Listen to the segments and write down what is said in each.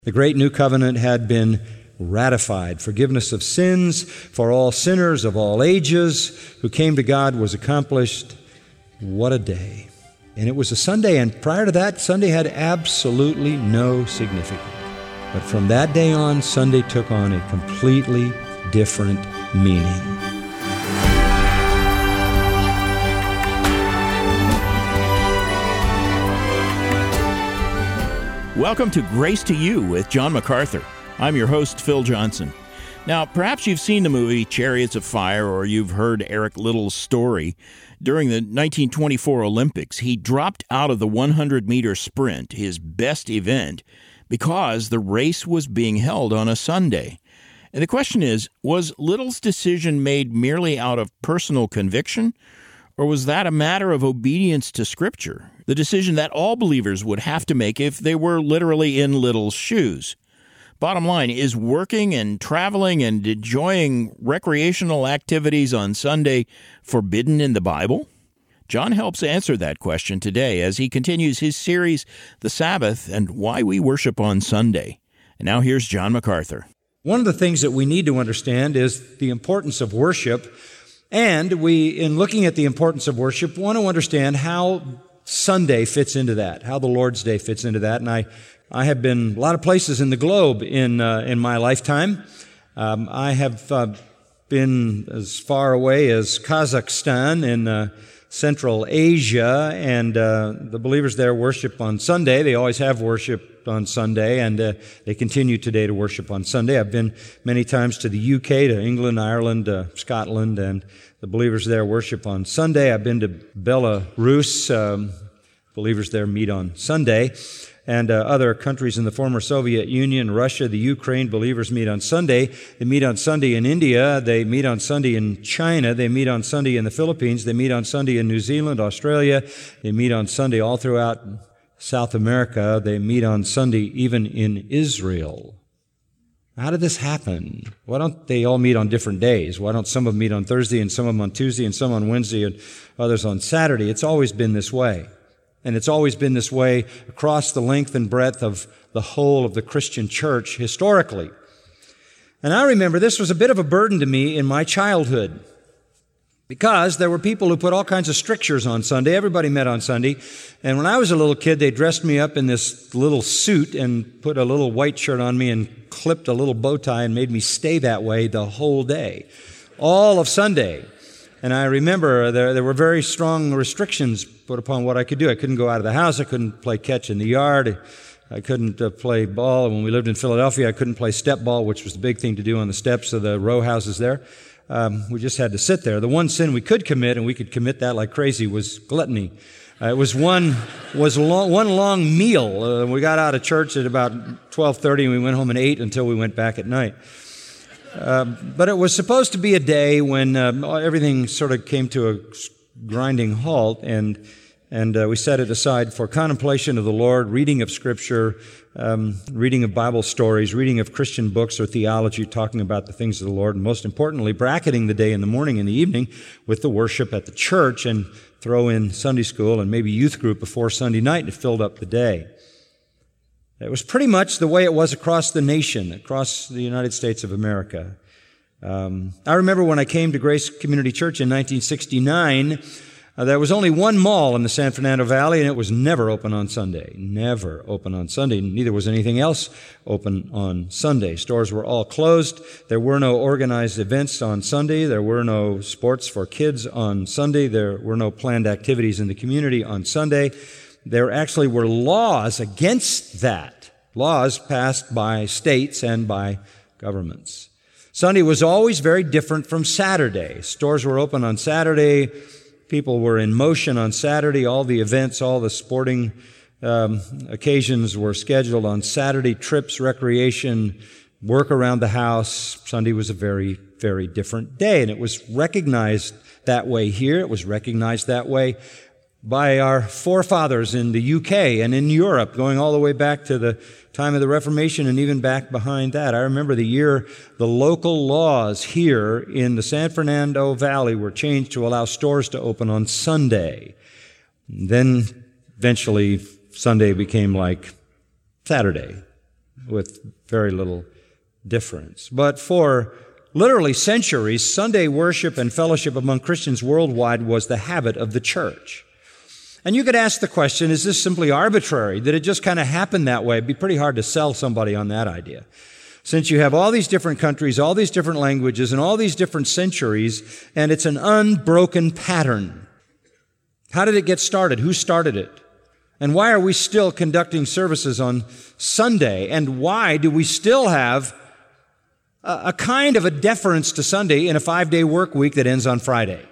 The great new covenant had been ratified. Forgiveness of sins for all sinners of all ages who came to God was accomplished. What a day. And it was a Sunday, and prior to that, Sunday had absolutely no significance. But from that day on, Sunday took on a completely different meaning. Welcome to Grace to You with John MacArthur. I'm your host, Phil Johnson. Now, perhaps you've seen the movie Chariots of Fire, or you've heard Eric Little's story. During the 1924 Olympics, he dropped out of the 100-meter sprint, his best event, because the race was being held on a Sunday. And the question is, was Little's decision made merely out of personal conviction, or was that a matter of obedience to Scripture, the decision that all believers would have to make if they were literally in Little's shoes? Bottom line, is working and traveling and enjoying recreational activities on Sunday forbidden in the Bible? John helps answer that question today as he continues his series, The Sabbath and Why We Worship on Sunday. And now here's John MacArthur. One of the things that we need to understand is the importance of worship. And we, in looking at the importance of worship, want to understand how Sunday fits into that, how the Lord's Day fits into that. And I have been a lot of places in the globe in my lifetime. I have been as far away as Kazakhstan in Central Asia, and the believers there worship on Sunday. They always have worshiped on Sunday, and they continue today to worship on Sunday. I've been many times to the UK, to England, Ireland, Scotland, and the believers there worship on Sunday. I've been to Belarus. Believers there meet on Sunday. And other countries in the former Soviet Union, Russia, the Ukraine, believers meet on Sunday. They meet on Sunday in India. They meet on Sunday in China. They meet on Sunday in the Philippines. They meet on Sunday in New Zealand, Australia. They meet on Sunday all throughout South America. They meet on Sunday even in Israel. How did this happen? Why don't they all meet on different days? Why don't some of them meet on Thursday and some of them on Tuesday and some on Wednesday and others on Saturday? It's always been this way. And it's always been this way across the length and breadth of the whole of the Christian church historically. And I remember this was a bit of a burden to me in my childhood because there were people who put all kinds of strictures on Sunday. Everybody met on Sunday. And when I was a little kid, they dressed me up in this little suit and put a little white shirt on me and clipped a little bow tie and made me stay that way the whole day, all of Sunday. And I remember there were very strong restrictions put upon what I could do. I couldn't go out of the house. I couldn't play catch in the yard. I couldn't play ball. When we lived in Philadelphia, I couldn't play step ball, which was the big thing to do on the steps of the row houses there. We just had to sit there. The one sin we could commit, and we could commit that like crazy, was gluttony. It was one long meal. We got out of church at about 12:30, and we went home at 8 until we went back at night. But it was supposed to be a day when everything sort of came to a grinding halt, and we set it aside for contemplation of the Lord, reading of Scripture, reading of Bible stories, reading of Christian books or theology, talking about the things of the Lord, and most importantly, bracketing the day in the morning and the evening with the worship at the church, and throw in Sunday school and maybe youth group before Sunday night, and it filled up the day. It was pretty much the way it was across the nation, across the United States of America. I remember when I came to Grace Community Church in 1969, there was only one mall in the San Fernando Valley, and it was never open on Sunday. Never open on Sunday. Neither was anything else open on Sunday. Stores were all closed. There were no organized events on Sunday. There were no sports for kids on Sunday. There were no planned activities in the community on Sunday. There actually were laws against that, laws passed by states and by governments. Sunday was always very different from Saturday. Stores were open on Saturday. People were in motion on Saturday. All the events, all the sporting occasions were scheduled on Saturday. Trips, recreation, work around the house. Sunday was a very, very different day. And it was recognized that way here. It was recognized that way by our forefathers in the UK and in Europe, going all the way back to the time of the Reformation and even back behind that. I remember the year the local laws here in the San Fernando Valley were changed to allow stores to open on Sunday. Then eventually Sunday became like Saturday. with very little difference. But for literally centuries, Sunday worship and fellowship among Christians worldwide was the habit of the church. And you could ask the question, is this simply arbitrary? Did it just kind of happen that way? It'd be pretty hard to sell somebody on that idea. Since you have all these different countries, all these different languages, and all these different centuries, and it's an unbroken pattern. How did it get started? Who started it? And why are we still conducting services on Sunday? And why do we still have a kind of a deference to Sunday in a 5-day work week that ends on Friday?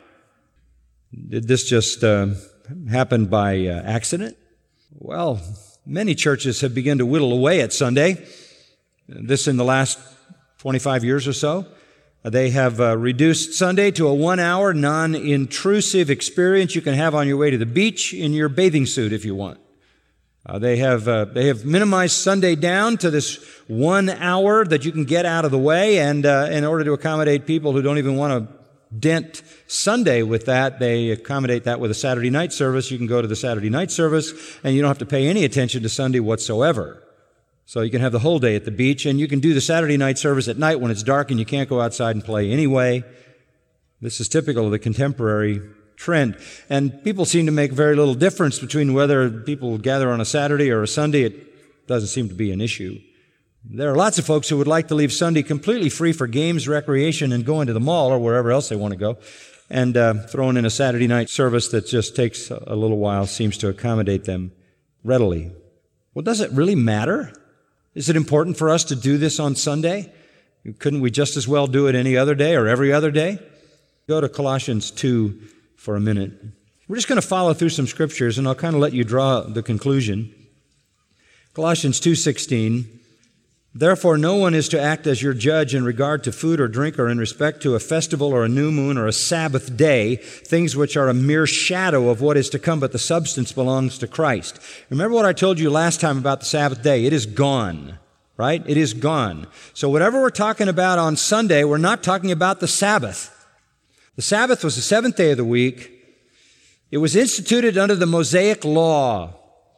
Did this just happen by accident? Well, many churches have begun to whittle away at Sunday. This in the last 25 years or so. They have reduced Sunday to a 1-hour, non-intrusive experience you can have on your way to the beach in your bathing suit if you want. They have minimized Sunday down to this 1 hour that you can get out of the way, and in order to accommodate people who don't even want to dent Sunday with that, they accommodate that with a Saturday night service. You can go to the Saturday night service, and you don't have to pay any attention to Sunday whatsoever. So you can have the whole day at the beach, and you can do the Saturday night service at night when it's dark and you can't go outside and play anyway. This is typical of the contemporary trend. And people seem to make very little difference between whether people gather on a Saturday or a Sunday. It doesn't seem to be an issue. There are lots of folks who would like to leave Sunday completely free for games, recreation, and going to the mall or wherever else they want to go. And throwing in a Saturday night service that just takes a little while seems to accommodate them readily. Well, does it really matter? Is it important for us to do this on Sunday? Couldn't we just as well do it any other day or every other day? Go to Colossians 2 for a minute. We're just going to follow through some scriptures, and I'll kind of let you draw the conclusion. Colossians 2:16, therefore no one is to act as your judge in regard to food or drink or in respect to a festival or a new moon or a Sabbath day, things which are a mere shadow of what is to come, but the substance belongs to Christ. Remember what I told you last time about the Sabbath day? It is gone, right? It is gone. So whatever we're talking about on Sunday, we're not talking about the Sabbath. The Sabbath was the seventh day of the week. It was instituted under the Mosaic law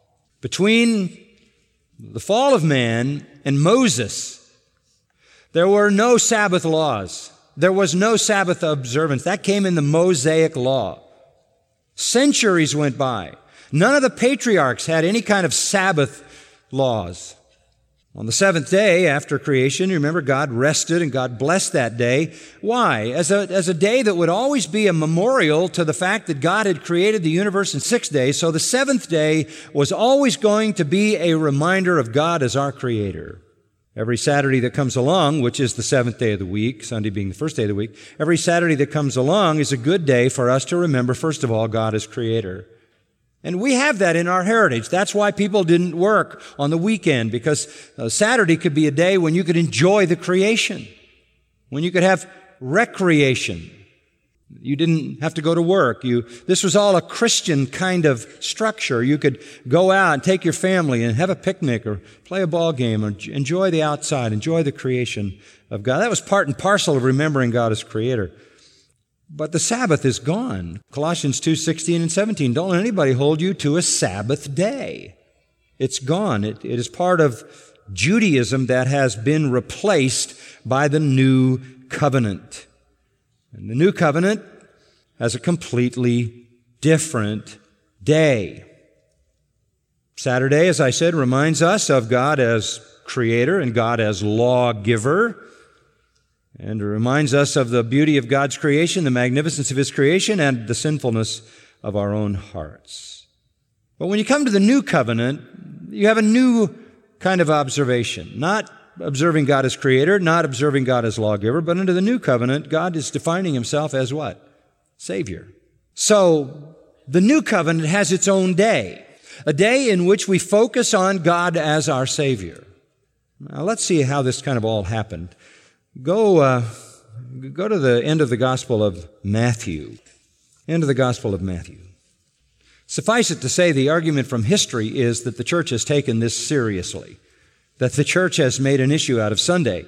between the fall of man and Moses. There were no Sabbath laws. There was no Sabbath observance. That came in the Mosaic law. Centuries went by. None of the patriarchs had any kind of Sabbath laws. On the seventh day after creation, remember, God rested and God blessed that day. Why? As a day that would always be a memorial to the fact that God had created the universe in 6 days. So the seventh day was always going to be a reminder of God as our Creator. Every Saturday that comes along, which is the seventh day of the week, Sunday being the first day of the week, every Saturday that comes along is a good day for us to remember, first of all, God as Creator. And we have that in our heritage. That's why people didn't work on the weekend, because Saturday could be a day when you could enjoy the creation, when you could have recreation. You didn't have to go to work. This was all a Christian kind of structure. You could go out and take your family and have a picnic or play a ball game or enjoy the outside, enjoy the creation of God. That was part and parcel of remembering God as Creator. But the Sabbath is gone. Colossians 2:16 and 17. Don't let anybody hold you to a Sabbath day. It's gone. It is part of Judaism that has been replaced by the New Covenant. And the New Covenant has a completely different day. Saturday, as I said, reminds us of God as Creator and God as lawgiver. And it reminds us of the beauty of God's creation, the magnificence of His creation, and the sinfulness of our own hearts. But when you come to the New Covenant, you have a new kind of observation. Not observing God as Creator, not observing God as lawgiver, but under the New Covenant, God is defining Himself as what? Savior. So, the New Covenant has its own day. A day in which we focus on God as our Savior. Now, let's see how this kind of all happened. Go to the end of the Gospel of Matthew. End of the Gospel of Matthew. Suffice it to say, the argument from history is that the church has taken this seriously, that the church has made an issue out of Sunday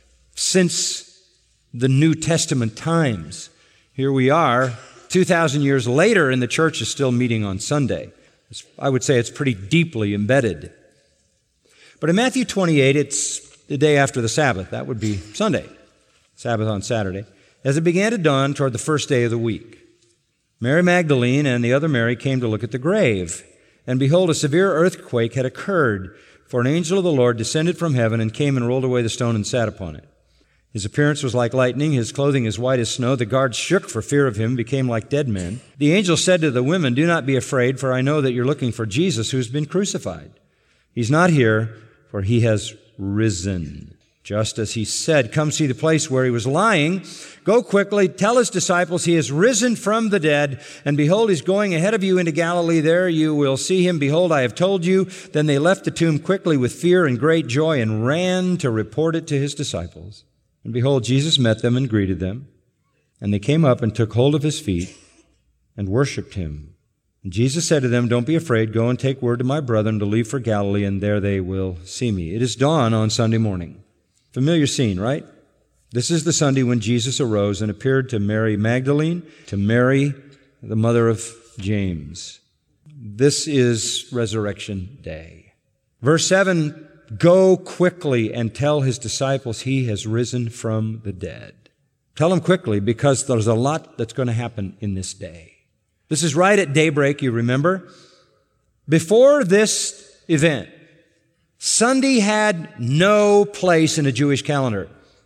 since the New Testament times. Here we are, 2,000 years later, and the church is still meeting on Sunday. I would say it's pretty deeply embedded. But in Matthew 28, it's the day after the Sabbath. That would be Sunday, Sabbath on Saturday. As it began to dawn toward the first day of the week, Mary Magdalene and the other Mary came to look at the grave. And behold, a severe earthquake had occurred, for an angel of the Lord descended from heaven and came and rolled away the stone and sat upon it. His appearance was like lightning, his clothing as white as snow. The guards shook for fear of him, became like dead men. The angel said to the women, "Do not be afraid, for I know that you're looking for Jesus who has been crucified. He's not here, for he has risen. Just as he said, come see the place where he was lying. Go quickly, tell his disciples he has risen from the dead, and behold, he's going ahead of you into Galilee. There you will see him. Behold, I have told you." Then they left the tomb quickly with fear and great joy and ran to report it to his disciples. And behold, Jesus met them and greeted them. And they came up and took hold of his feet and worshipped him. And Jesus said to them, "Don't be afraid. Go and take word to my brethren to leave for Galilee, and there they will see me." It is dawn on Sunday morning. Familiar scene, right? This is the Sunday when Jesus arose and appeared to Mary Magdalene, to Mary, the mother of James. This is Resurrection Day. Verse 7, go quickly and tell his disciples he has risen from the dead. Tell them quickly, because there's a lot that's going to happen in this day. This is right at daybreak, you remember. Before this event, Sunday had no place in a Jewish calendar.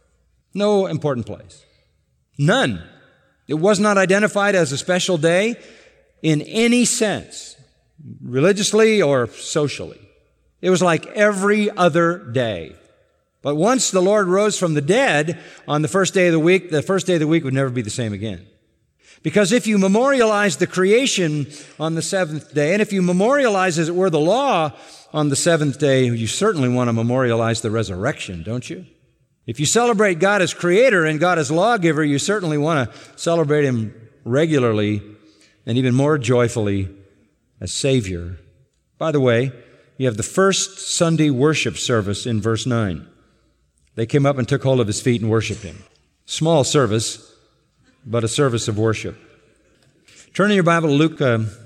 No important place. None. It was not identified as a special day in any sense, religiously or socially. It was like every other day. But once the Lord rose from the dead on the first day of the week would never be the same again. Because if you memorialize the creation on the seventh day, and if you memorialize, as it were, the law on the seventh day, you certainly want to memorialize the resurrection, don't you? If you celebrate God as creator and God as lawgiver, you certainly want to celebrate him regularly and even more joyfully as Savior. By the way, you have the first Sunday worship service in verse 9. They came up and took hold of his feet and worshiped him. Small service, but a service of worship. Turn in your Bible to Luke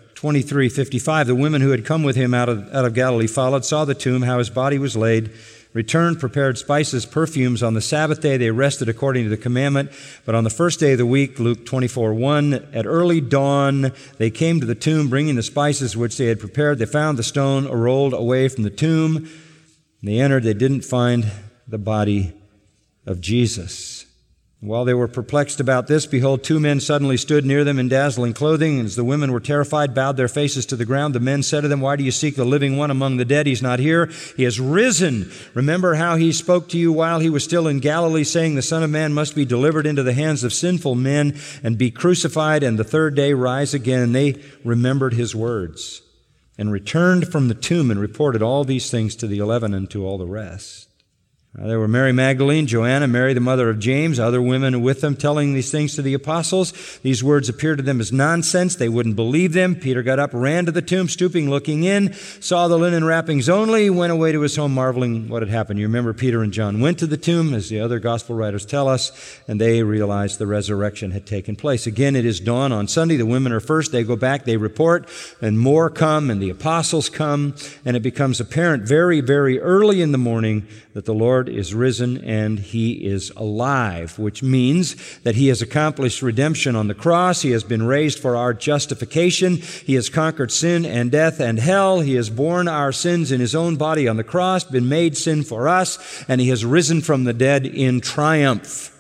23:55. The women who had come with him out of Galilee followed, saw the tomb, how his body was laid, returned, prepared spices, perfumes. On the Sabbath day they rested according to the commandment. But on the first day of the week, Luke 24:1, at early dawn they came to the tomb, bringing the spices which they had prepared. They found the stone rolled away from the tomb. They entered. They didn't find the body of Jesus. While they were perplexed about this, behold, two men suddenly stood near them in dazzling clothing. And as the women were terrified, bowed their faces to the ground. The men said to them, "Why do you seek the living one among the dead? He's not here. He has risen. Remember how he spoke to you while he was still in Galilee, saying, the Son of Man must be delivered into the hands of sinful men and be crucified, and the third day rise again." And they remembered his words and returned from the tomb and reported all these things to the 11 and to all the rest. There were Mary Magdalene, Joanna, Mary the mother of James, other women with them, telling these things to the apostles. These words appeared to them as nonsense. They wouldn't believe them. Peter got up, ran to the tomb, stooping, looking in, saw the linen wrappings only, went away to his home, marveling what had happened. You remember Peter and John went to the tomb, as the other gospel writers tell us, and they realized the resurrection had taken place. Again, it is dawn on Sunday. The women are first. They go back, they report, and more come, and the apostles come, and it becomes apparent very, very early in the morning that the Lord is risen and he is alive, which means that he has accomplished redemption on the cross. He has been raised for our justification. He has conquered sin and death and hell. He has borne our sins in his own body on the cross, been made sin for us, and he has risen from the dead in triumph.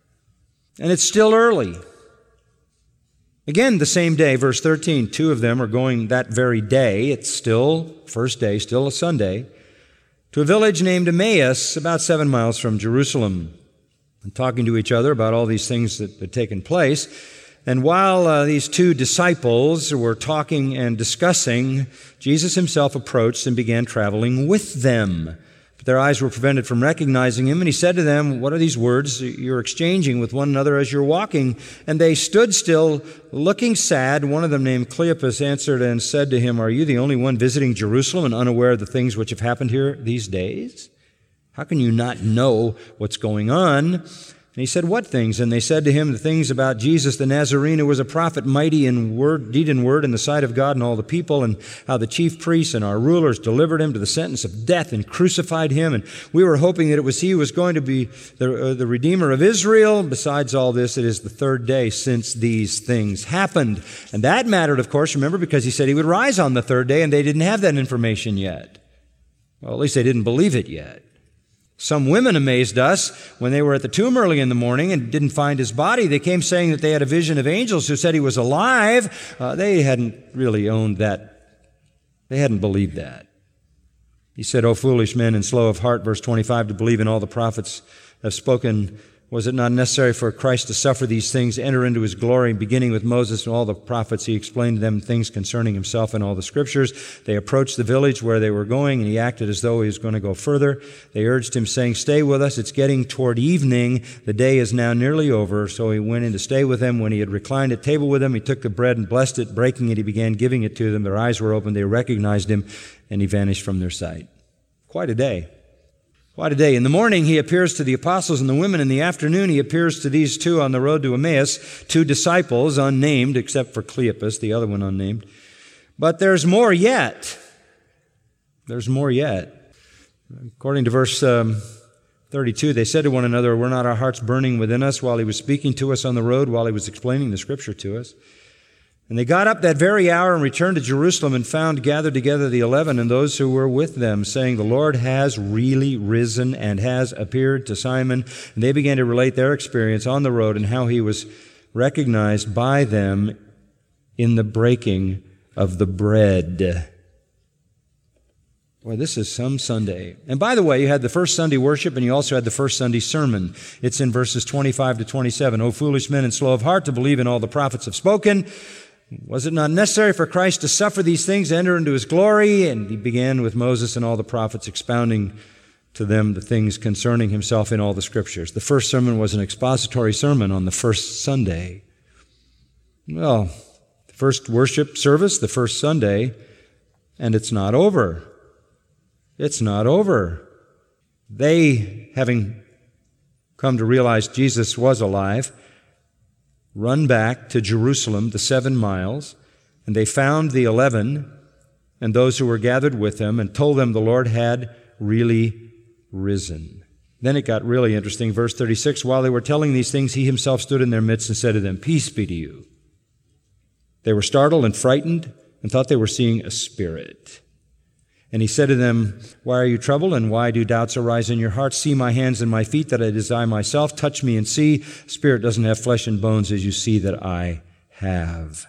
And it's still early. Again, the same day, verse 13, two of them are going that very day. It's still first day, still a Sunday, to a village named Emmaus, about 7 miles from Jerusalem, and talking to each other about all these things that had taken place. And while these two disciples were talking and discussing, Jesus himself approached and began traveling with them. But their eyes were prevented from recognizing him, and he said to them, "What are these words you're exchanging with one another as you're walking?" And they stood still, looking sad. One of them, named Cleopas, answered and said to him, "Are you the only one visiting Jerusalem and unaware of the things which have happened here these days? How can you not know what's going on?" And he said, "What things?" And they said to him, "The things about Jesus the Nazarene, who was a prophet, mighty in word, deed and word in the sight of God and all the people, and how the chief priests and our rulers delivered him to the sentence of death and crucified him. And we were hoping that it was he who was going to be the Redeemer of Israel. Besides all this, it is the third day since these things happened." And that mattered, of course, remember, because he said he would rise on the third day, and they didn't have that information yet. Well, at least they didn't believe it yet. Some women amazed us when they were at the tomb early in the morning and didn't find his body. They came saying that they had a vision of angels who said he was alive. They hadn't really owned that. They hadn't believed that. He said, "O foolish men and slow of heart," verse 25, "to believe in all the prophets have spoken. Was it not necessary for Christ to suffer these things, enter into his glory?" Beginning with Moses and all the prophets, he explained to them things concerning himself in all the scriptures. They approached the village where they were going, and he acted as though he was going to go further. They urged him, saying, "Stay with us. It's getting toward evening. The day is now nearly over." So he went in to stay with them. When he had reclined at table with them, he took the bread and blessed it. Breaking it, he began giving it to them. Their eyes were opened. They recognized him, and he vanished from their sight. Quite a day. Quite a day. In the morning, he appears to the apostles and the women. In the afternoon, he appears to these two on the road to Emmaus, two disciples, unnamed, except for Cleopas, the other one unnamed. But there's more yet. There's more yet. According to verse 32, they said to one another, "Were not our hearts burning within us while he was speaking to us on the road, while he was explaining the Scripture to us?" And they got up that very hour and returned to Jerusalem and found gathered together the 11 and those who were with them, saying, "The Lord has really risen and has appeared to Simon." And they began to relate their experience on the road and how he was recognized by them in the breaking of the bread. Boy, this is some Sunday. And by the way, you had the first Sunday worship and you also had the first Sunday sermon. It's in verses 25 to 27. "O foolish men and slow of heart to believe in all the prophets have spoken. Was it not necessary for Christ to suffer these things, enter into his glory?" And he began with Moses and all the prophets, expounding to them the things concerning himself in all the scriptures. The first sermon was an expository sermon on the first Sunday. Well, the first worship service, the first Sunday, and it's not over. It's not over. They, having come to realize Jesus was alive, run back to Jerusalem, the 7 miles, and they found the 11 and those who were gathered with them and told them the Lord had really risen. Then it got really interesting. Verse 36, "While they were telling these things, he himself stood in their midst and said to them, 'Peace be to you.' They were startled and frightened and thought they were seeing a spirit. And he said to them, 'Why are you troubled, and why do doubts arise in your hearts? See my hands and my feet, that it is I myself. Touch me and see. Spirit doesn't have flesh and bones, as you see that I have.'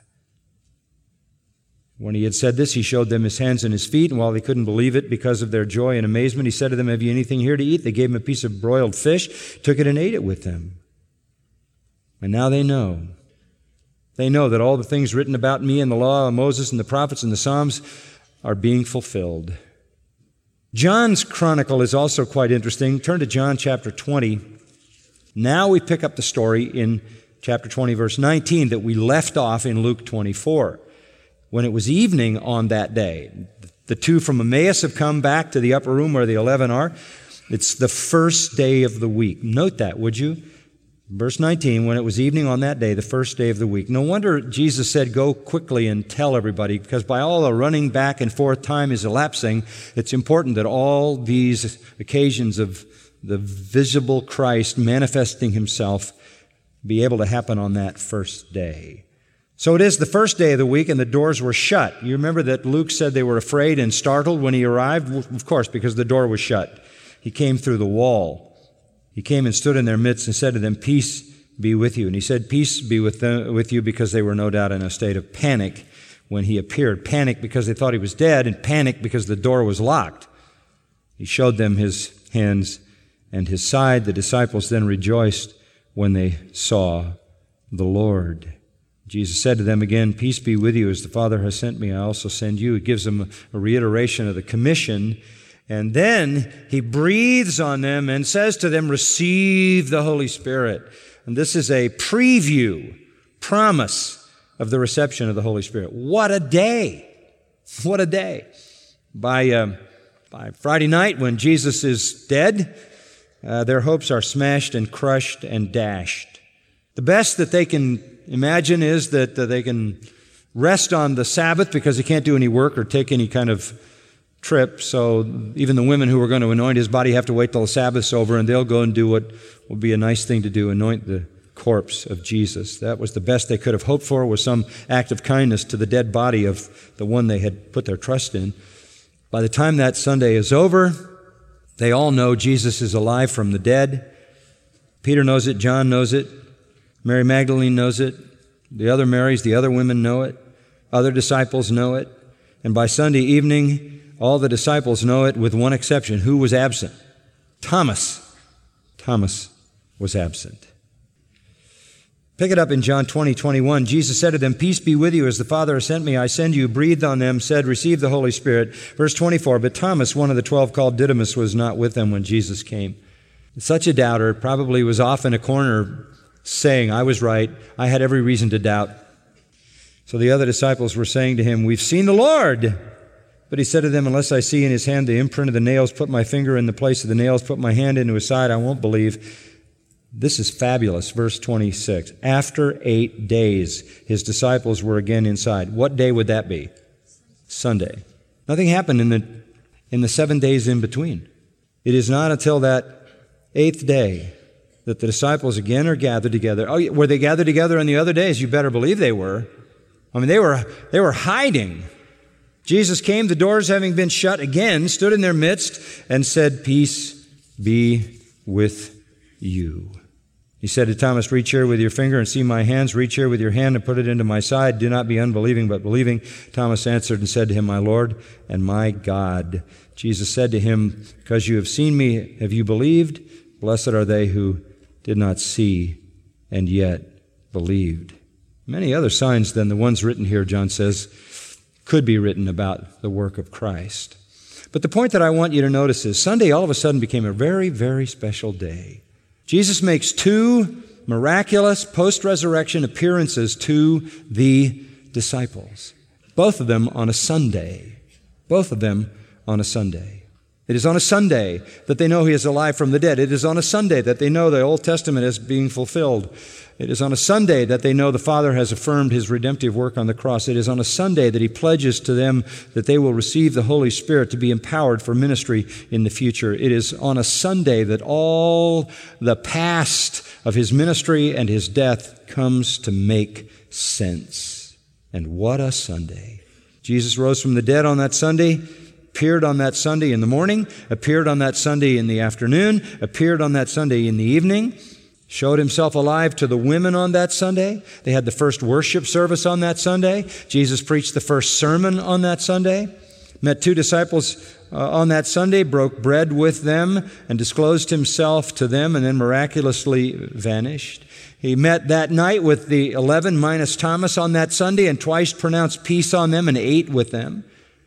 When he had said this, he showed them his hands and his feet, and while they couldn't believe it because of their joy and amazement, he said to them, 'Have you anything here to eat?' They gave him a piece of broiled fish, took it and ate it with them. And now they know. They know that all the things written about me in the law of Moses and the prophets and the Psalms are being fulfilled." John's chronicle is also quite interesting. Turn to John chapter 20. Now we pick up the story in chapter 20, verse 19, that we left off in Luke 24. When it was evening on that day, the two from Emmaus have come back to the upper room where the 11 are. It's the first day of the week. Note that, would you? Verse 19, when it was evening on that day, the first day of the week. No wonder Jesus said, "Go quickly and tell everybody," because by all the running back and forth time is elapsing, it's important that all these occasions of the visible Christ manifesting himself be able to happen on that first day. So it is the first day of the week, and the doors were shut. You remember that Luke said they were afraid and startled when he arrived? Of course, because the door was shut. He came through the wall. He came and stood in their midst and said to them, "Peace be with you." And he said, "Peace be with you," because they were no doubt in a state of panic when he appeared. Panic because they thought he was dead, and panic because the door was locked. He showed them his hands and his side. The disciples then rejoiced when they saw the Lord. Jesus said to them again, "Peace be with you. As the Father has sent me, I also send you." It gives them a reiteration of the commission. And then he breathes on them and says to them, "Receive the Holy Spirit." And this is a preview, promise of the reception of the Holy Spirit. What a day! What a day! By Friday night, when Jesus is dead their hopes are smashed and crushed and dashed. The best that they can imagine is that they can rest on the Sabbath because he can't do any work or take any kind of trip. So even the women who were going to anoint his body have to wait till the Sabbath's over, and they'll go and do what will be a nice thing to do, anoint the corpse of Jesus. That was the best they could have hoped for, was some act of kindness to the dead body of the one they had put their trust in. By the time that Sunday is over, they all know Jesus is alive from the dead. Peter knows it, John knows it, Mary Magdalene knows it, the other Marys, the other women know it, other disciples know it, and by Sunday evening, all the disciples know it with one exception. Who was absent? Thomas. Thomas was absent. Pick it up in John 20:21. Jesus said to them, "Peace be with you. As the Father has sent me, I send you." Breathed on them, said, "Receive the Holy Spirit." Verse 24, but Thomas, one of the 12 called Didymus, was not with them when Jesus came. Such a doubter probably was off in a corner saying, "I was right. I had every reason to doubt." So the other disciples were saying to him, "We've seen the Lord." But he said to them, "Unless I see in his hand the imprint of the nails, put my finger in the place of the nails, put my hand into his side, I won't believe." This is fabulous. Verse 26. After 8 days, his disciples were again inside. What day would that be? Sunday. Nothing happened in the 7 days in between. It is not until that 8th day that the disciples again are gathered together. Oh, were they gathered together on the other days? You better believe they were. I mean, they were hiding. Jesus came, the doors having been shut again, stood in their midst and said, "Peace be with you." He said to Thomas, "Reach here with your finger and see my hands. Reach here with your hand and put it into my side. Do not be unbelieving, but believing." Thomas answered and said to him, "My Lord and my God." Jesus said to him, "Because you have seen me, have you believed? Blessed are they who did not see and yet believed." Many other signs than the ones written here, John says, could be written about the work of Christ. But the point that I want you to notice is Sunday all of a sudden became a very, very special day. Jesus makes 2 miraculous post-resurrection appearances to the disciples. Both of them on a Sunday. Both of them on a Sunday. It is on a Sunday that they know he is alive from the dead. It is on a Sunday that they know the Old Testament is being fulfilled. It is on a Sunday that they know the Father has affirmed his redemptive work on the cross. It is on a Sunday that he pledges to them that they will receive the Holy Spirit to be empowered for ministry in the future. It is on a Sunday that all the past of his ministry and his death comes to make sense. And what a Sunday. Jesus rose from the dead on that Sunday, appeared on that Sunday in the morning, appeared on that Sunday in the afternoon, appeared on that Sunday in the evening, showed himself alive to the women on that Sunday. They had the first worship service on that Sunday. Jesus preached the first sermon on that Sunday, met 2 disciples on that Sunday, broke bread with them and disclosed himself to them, and then miraculously vanished. He met that night with the 11 minus Thomas on that Sunday and twice pronounced peace on them and ate with them.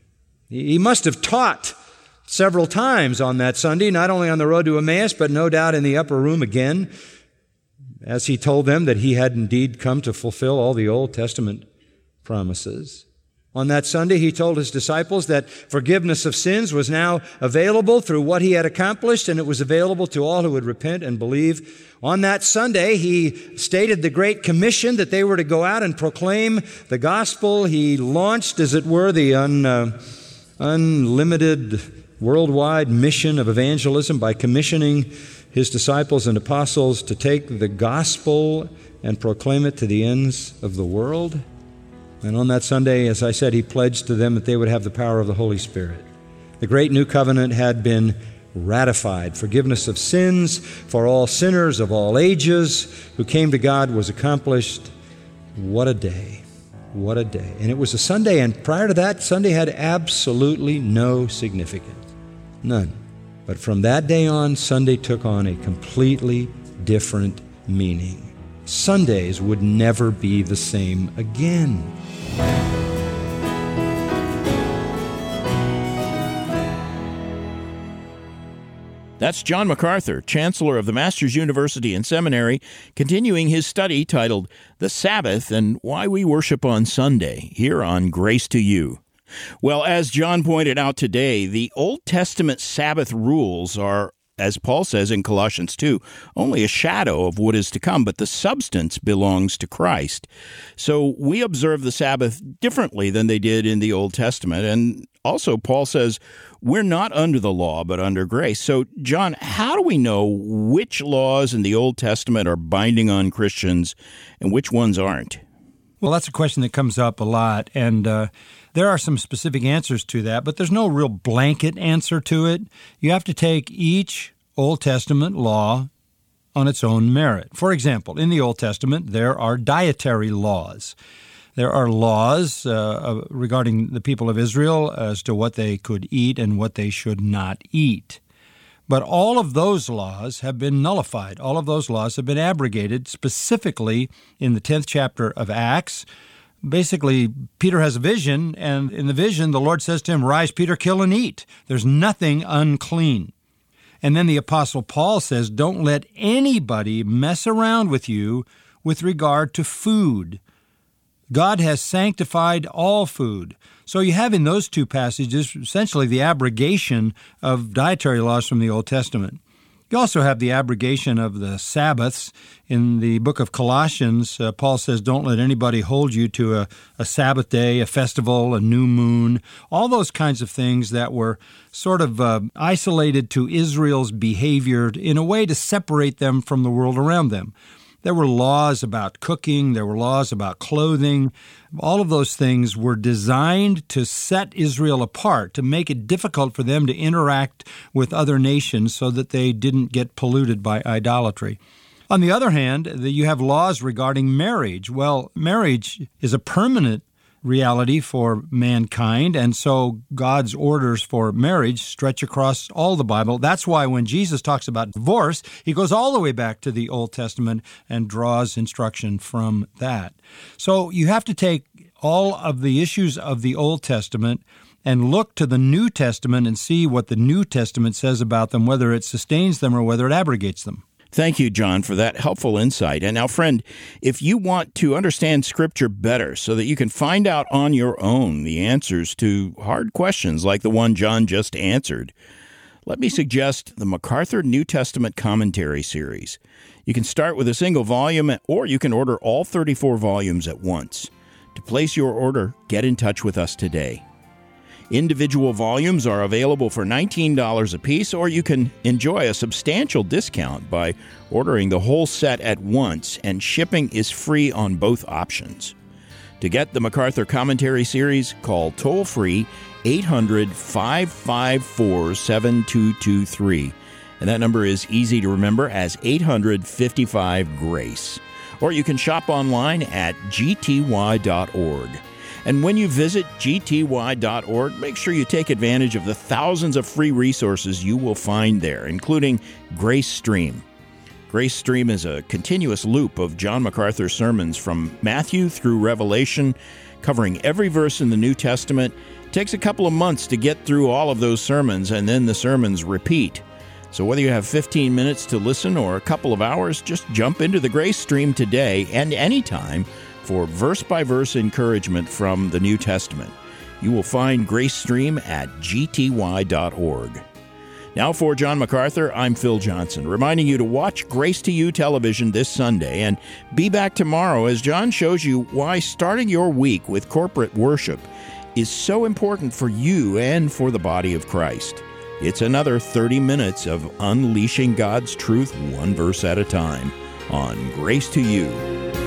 He must have taught several times on that Sunday, not only on the road to Emmaus, but no doubt in the upper room again, as he told them that he had indeed come to fulfill all the Old Testament promises. On that Sunday, he told his disciples that forgiveness of sins was now available through what he had accomplished, and it was available to all who would repent and believe. On that Sunday, he stated the Great Commission that they were to go out and proclaim the gospel. He launched, as it were, the unlimited worldwide mission of evangelism by commissioning his disciples and apostles to take the gospel and proclaim it to the ends of the world. And on that Sunday, as I said, he pledged to them that they would have the power of the Holy Spirit. The great new covenant had been ratified. Forgiveness of sins for all sinners of all ages who came to God was accomplished. What a day. What a day. And it was a Sunday, and prior to that, Sunday had absolutely no significance. None. But from that day on, Sunday took on a completely different meaning. Sundays would never be the same again. That's John MacArthur, Chancellor of the Masters University and Seminary, continuing his study titled The Sabbath and Why We Worship on Sunday, here on Grace to You. Well, as John pointed out today, the Old Testament Sabbath rules are as Paul says in Colossians 2, only a shadow of what is to come, but the substance belongs to Christ. So we observe the Sabbath differently than they did in the Old Testament. And also, Paul says we're not under the law, but under grace. So, John, how do we know which laws in the Old Testament are binding on Christians and which ones aren't? Well, that's a question that comes up a lot, and there are some specific answers to that, but there's no real blanket answer to it. You have to take each Old Testament law on its own merit. For example, in the Old Testament, there are dietary laws. There are laws regarding the people of Israel as to what they could eat and what they should not eat. But all of those laws have been nullified. All of those laws have been abrogated, specifically in the 10th chapter of Acts. Basically, Peter has a vision, and in the vision, the Lord says to him, "Rise, Peter, kill and eat. There's nothing unclean." And then the Apostle Paul says, don't let anybody mess around with you with regard to food. God has sanctified all food. So you have in those two passages essentially the abrogation of dietary laws from the Old Testament. You also have the abrogation of the Sabbaths. In the book of Colossians, Paul says, don't let anybody hold you to a Sabbath day, a festival, a new moon, all those kinds of things that were sort of isolated to Israel's behavior in a way to separate them from the world around them. There were laws about cooking. There were laws about clothing. All of those things were designed to set Israel apart, to make it difficult for them to interact with other nations so that they didn't get polluted by idolatry. On the other hand, you have laws regarding marriage. Well, marriage is a permanent reality for mankind, and so God's orders for marriage stretch across all the Bible. That's why when Jesus talks about divorce, he goes all the way back to the Old Testament and draws instruction from that. So you have to take all of the issues of the Old Testament and look to the New Testament and see what the New Testament says about them, whether it sustains them or whether it abrogates them. Thank you, John, for that helpful insight. And now, friend, if you want to understand Scripture better so that you can find out on your own the answers to hard questions like the one John just answered, let me suggest the MacArthur New Testament Commentary Series. You can start with a single volume, or you can order all 34 volumes at once. To place your order, get in touch with us today. Individual volumes are available for $19 a piece, or you can enjoy a substantial discount by ordering the whole set at once, and shipping is free on both options. To get the MacArthur Commentary Series, call toll-free 800-554-7223. And that number is easy to remember as 800-55-GRACE. Or you can shop online at gty.org. And when you visit gty.org, make sure you take advantage of the thousands of free resources you will find there, including Grace Stream. Grace Stream is a continuous loop of John MacArthur sermons from Matthew through Revelation, covering every verse in the New Testament. It takes a couple of months to get through all of those sermons, and then the sermons repeat. So whether you have 15 minutes to listen or a couple of hours, just jump into the Grace Stream today and anytime for verse-by-verse encouragement from the New Testament. You will find Grace Stream at gty.org. Now for John MacArthur, I'm Phil Johnson, reminding you to watch Grace to You television this Sunday and be back tomorrow as John shows you why starting your week with corporate worship is so important for you and for the body of Christ. It's another 30 minutes of unleashing God's truth one verse at a time on Grace to You.